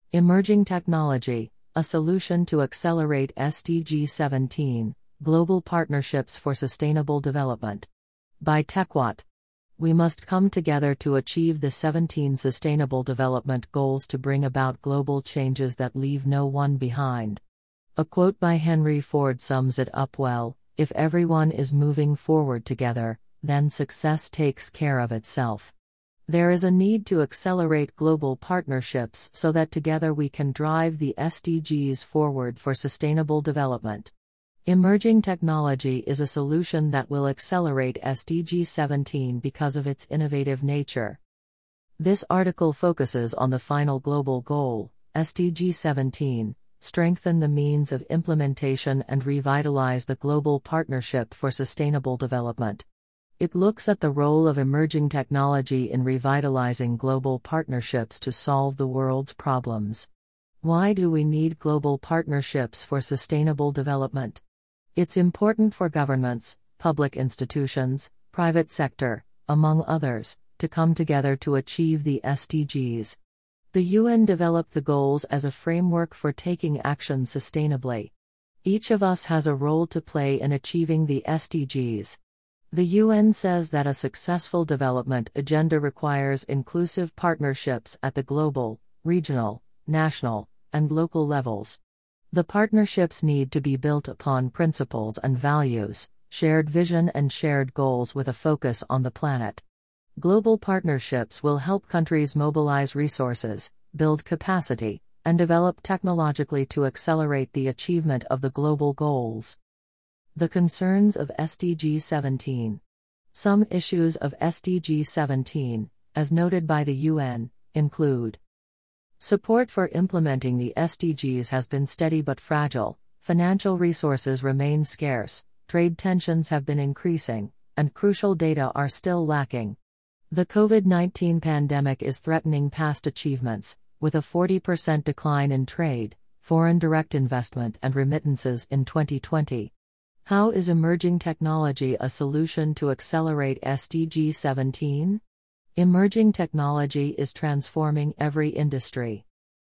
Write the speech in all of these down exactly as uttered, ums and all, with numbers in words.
Emerging Technology, a Solution to Accelerate S D G seventeen, Global Partnerships for Sustainable Development. By TechWatt. We must come together to achieve the seventeen Sustainable Development Goals to bring about global changes that leave no one behind. A quote by Henry Ford sums it up well: "If everyone is moving forward together, then success takes care of itself." There is a need to accelerate global partnerships so that together we can drive the S D Gs forward for sustainable development. Emerging technology is a solution that will accelerate S D G seventeen because of its innovative nature. This article focuses on the final global goal, S D G seventeen, strengthen the means of implementation and revitalize the global partnership for sustainable development. It looks at the role of emerging technology in revitalizing global partnerships to solve the world's problems. Why do we need global partnerships for sustainable development? It's important for governments, public institutions, private sector, among others, to come together to achieve the S D Gs. The U N developed the goals as a framework for taking action sustainably. Each of us has a role to play in achieving the S D Gs. The U N says that a successful development agenda requires inclusive partnerships at the global, regional, national, and local levels. The partnerships need to be built upon principles and values, shared vision and shared goals with a focus on the planet. Global partnerships will help countries mobilize resources, build capacity, and develop technologically to accelerate the achievement of the global goals. The concerns of S D G seventeen. Some issues of S D G seventeen, as noted by the U N, include: support for implementing the S D Gs has been steady but fragile, financial resources remain scarce, trade tensions have been increasing, and crucial data are still lacking. The COVID nineteen pandemic is threatening past achievements, with a forty percent decline in trade, foreign direct investment and remittances in twenty twenty. How is emerging technology a solution to accelerate S D G seventeen? Emerging technology is transforming every industry.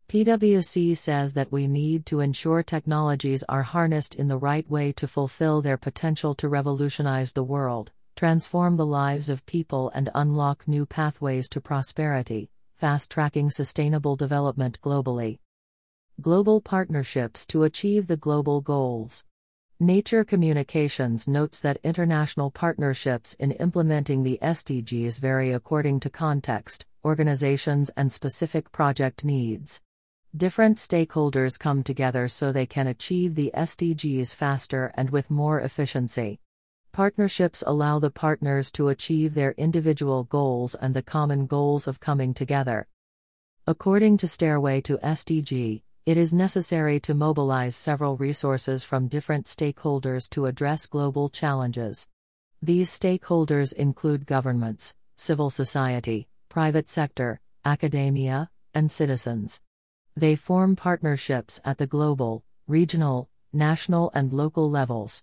PwC says that we need to ensure technologies are harnessed in the right way to fulfill their potential to revolutionize the world, transform the lives of people and unlock new pathways to prosperity, fast-tracking sustainable development globally. Global partnerships to achieve the global goals. Nature Communications notes that international partnerships in implementing the S D Gs vary according to context, organizations and specific project needs. Different stakeholders come together so they can achieve the S D Gs faster and with more efficiency. Partnerships allow the partners to achieve their individual goals and the common goals of coming together. According to Stairway to S D G, it is necessary to mobilize several resources from different stakeholders to address global challenges. These stakeholders include governments, civil society, private sector, academia, and citizens. They form partnerships at the global, regional, national and local levels.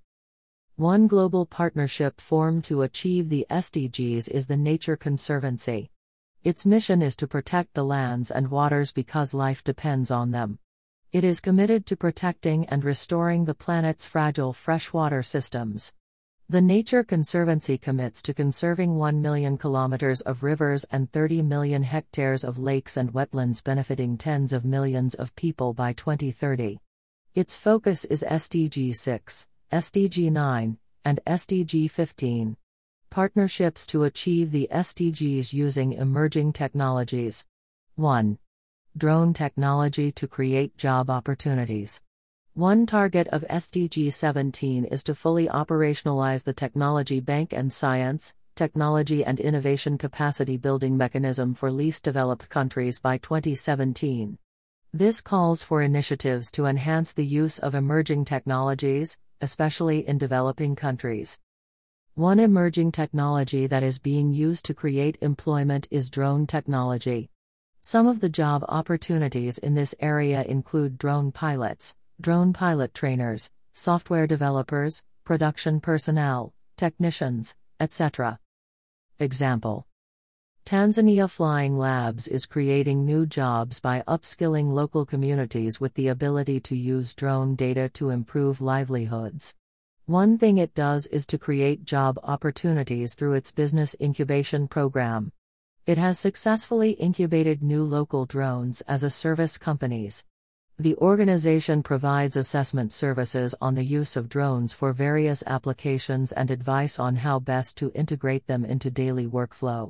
One global partnership formed to achieve the S D Gs is the Nature Conservancy. Its mission is to protect the lands and waters because life depends on them. It is committed to protecting and restoring the planet's fragile freshwater systems. The Nature Conservancy commits to conserving one million kilometers of rivers and thirty million hectares of lakes and wetlands benefiting tens of millions of people by twenty thirty. Its focus is S D G six, S D G nine, and S D G fifteen. Partnerships to achieve the S D Gs using emerging technologies. one. Drone technology to create job opportunities. One target of S D G seventeen is to fully operationalize the Technology Bank and Science, Technology and Innovation Capacity Building Mechanism for Least Developed Countries by twenty seventeen. This calls for initiatives to enhance the use of emerging technologies, especially in developing countries. One emerging technology that is being used to create employment is drone technology. Some of the job opportunities in this area include drone pilots, drone pilot trainers, software developers, production personnel, technicians, et cetera. Example: Tanzania Flying Labs is creating new jobs by upskilling local communities with the ability to use drone data to improve livelihoods. One thing it does is to create job opportunities through its business incubation program. It has successfully incubated new local drones as a service companies. The organization provides assessment services on the use of drones for various applications and advice on how best to integrate them into daily workflow.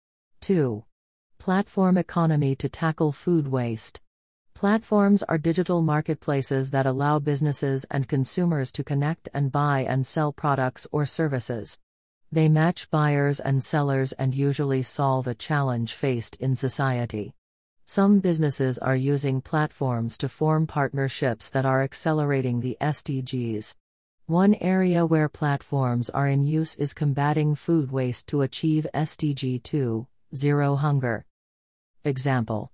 two. Platform economy to tackle food waste. Platforms are digital marketplaces that allow businesses and consumers to connect and buy and sell products or services. They match buyers and sellers and usually solve a challenge faced in society. Some businesses are using platforms to form partnerships that are accelerating the S D Gs. One area where platforms are in use is combating food waste to achieve S D G two, zero hunger. Example: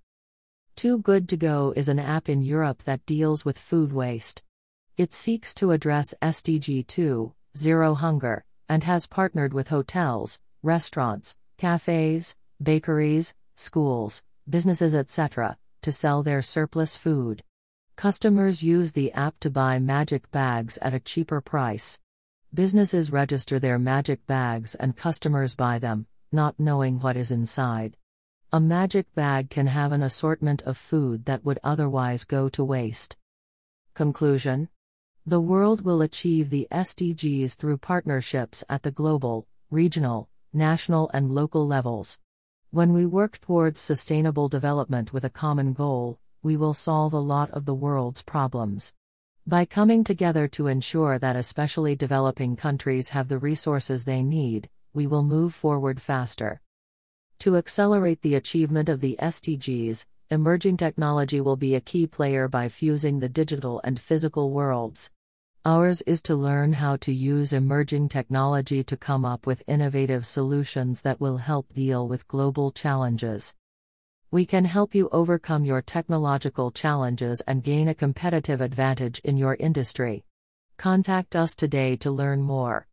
Too Good To Go is an app in Europe that deals with food waste. It seeks to address S D G two, zero hunger, and has partnered with hotels, restaurants, cafes, bakeries, schools, businesses et cetera, to sell their surplus food. Customers use the app to buy magic bags at a cheaper price. Businesses register their magic bags and customers buy them, not knowing what is inside. A magic bag can have an assortment of food that would otherwise go to waste. Conclusion: The world will achieve the S D Gs through partnerships at the global, regional, national and local levels. When we work towards sustainable development with a common goal, we will solve a lot of the world's problems. By coming together to ensure that especially developing countries have the resources they need, we will move forward faster. To accelerate the achievement of the S D Gs, emerging technology will be a key player by fusing the digital and physical worlds. Ours is to learn how to use emerging technology to come up with innovative solutions that will help deal with global challenges. We can help you overcome your technological challenges and gain a competitive advantage in your industry. Contact us today to learn more.